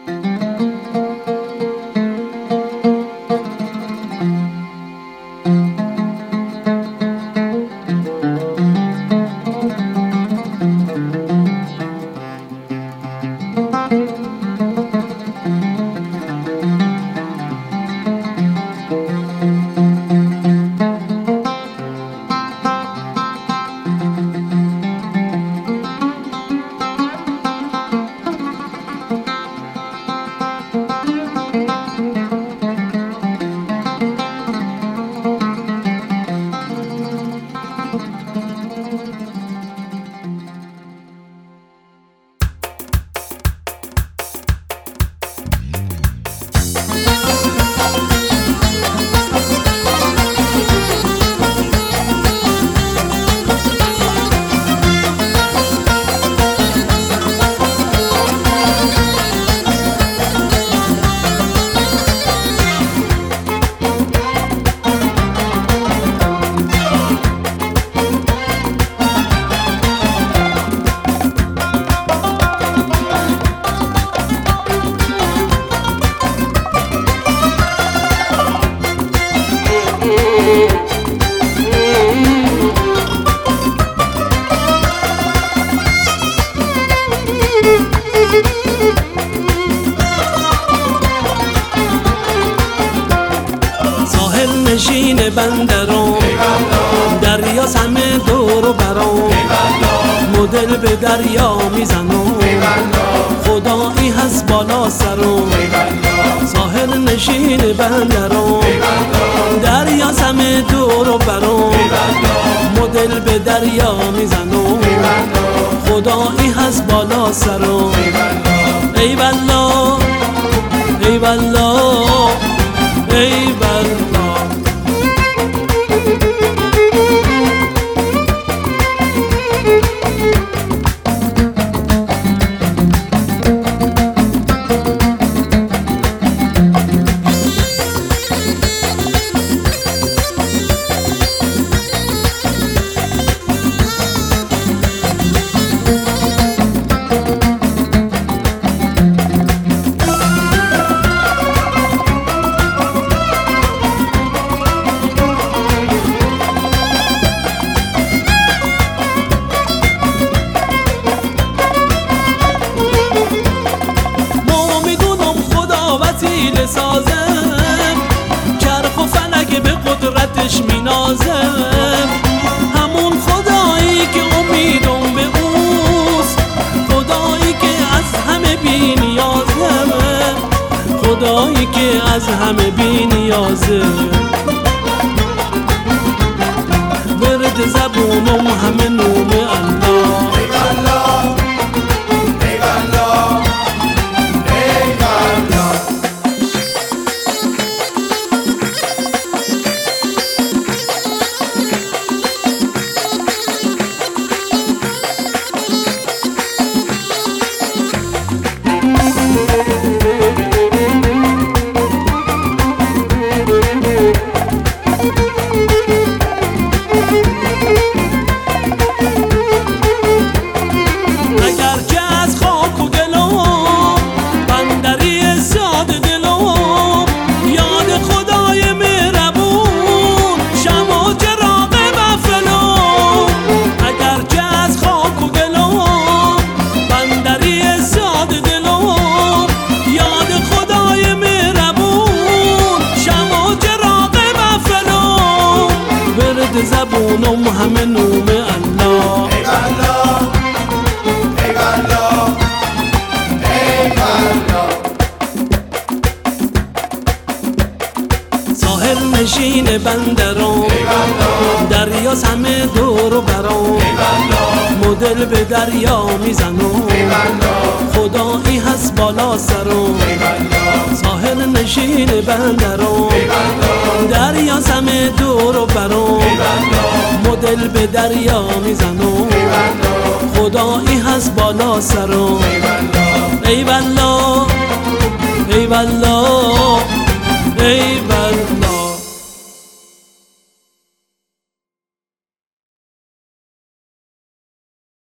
نشین بندرم دریا همه دور و برام مدل به دریا میزنم خدایی هست بالا سرم ساحل نشین بندرم دریا همه دور و برام مدل به دریا میزنم خدایی هست بالا سرم ای والله ای والله ای والله وسیله سازم چرخ و فلک به قدرتش مینازم همون خدایی که امیدم به اوست خدایی که از همه بی نیازم خدایی که از همه بی نیازه ورد زبونم همه نوم الله زبونم همه نوم الله ای والله ای والله ای والله ساحل نشین بندرم دریا همه دور و برام مدل به دریا میزنم خدایی هست بالا سرم ساحل نشین بندرم دریا همه دور و برام مدل به دریا میزنم خدایی هست بالا سرم ای والله ای والله